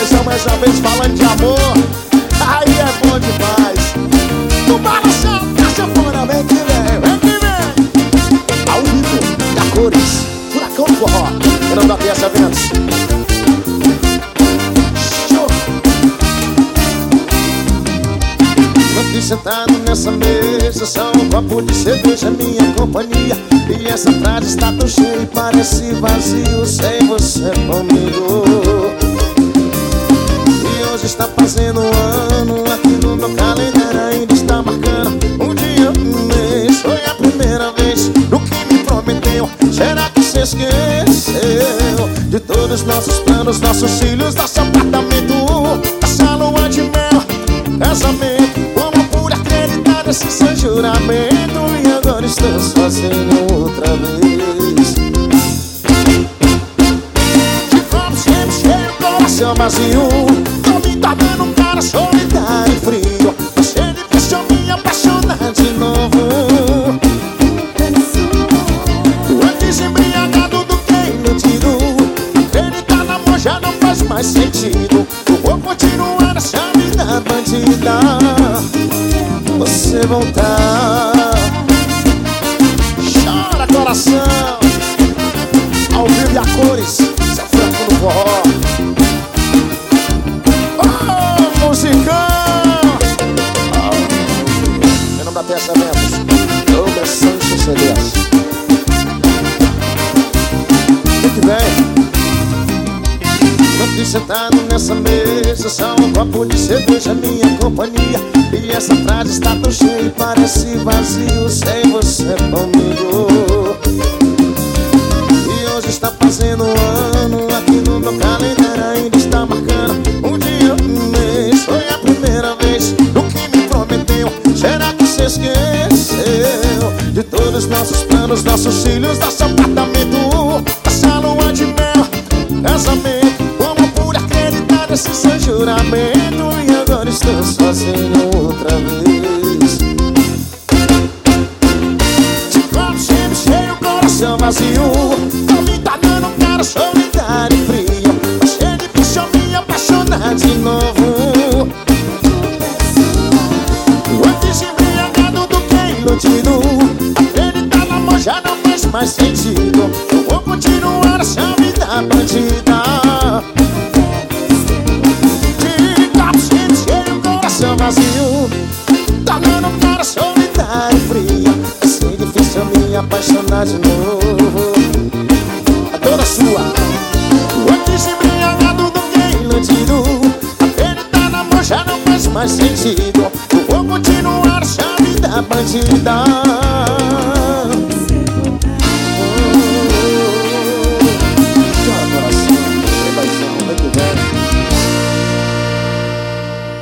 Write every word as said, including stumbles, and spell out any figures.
paixão, mais uma vez falando de amor. Aí é bom demais. No balanção, caixa fora, vem que vem, vem que vem. Ao vivo, da cores, furacão do forró. Eu não dá peça, eventos. Show. Aqui sentado nessa mesa, só um copo de cerveja, minha companhia. E essa frase está tão cheia e parece vazio sem você comigo. E hoje está fazendo um ano, aqui no meu calendário ainda está marcando um dia, um mês. Foi a primeira vez do que me prometeu. Será que você esqueceu de todos os nossos planos, nossos filhos, nosso apartamento, essa lua de mel, casamento? Como por acreditar nesse seu juramento? E agora estou sozinho outra vez. De copo sempre cheio, coração vazio. Tô me tornando um cara solitário e frio. Você deixou me apaixonar de novo. Antes embriagado do que iludido. Acreditar no amor já não faz mais sentido. Eu vou continuar nessa vida bandida. Você voltar. Chora, coração. Ao vivo e a cores, seu franco no forró. Oh, musicão. Oh. Em nome da Peça Eventos, Douglas Sancho C Ds. O que vem? Aqui sentado nessa mesa, só um copo de cerveja, minha companhia. E essa frase está tão cheia e parece vazio sem você comigo. E hoje está fazendo um ano, aqui no meu calendário ainda está marcando um dia, um mês. Foi a primeira vez do que me prometeu. Será que você esqueceu de todos os nossos planos, nossos filhos, nosso apartamento, essa lua de mel, casamento? Como por acreditar nesse seu juramento? E agora estou sozinho outra vez. De copo sempre cheio, coração vazio. Tô me tornando um cara solitário e frio. Você me deixou me apaixonar de novo. Antes embriagado do que iludido. Acreditar no amor já não faz mais sentido. Eu vou continuar essa vida bandida. Vazio, tornando um cara solitário e frio. Vai ser difícil me apaixonar de novo. É toda sua. Antes embriagado do que iludido. Acreditar no amor já não faz mais sentido. Eu vou continuar essa vida bandida.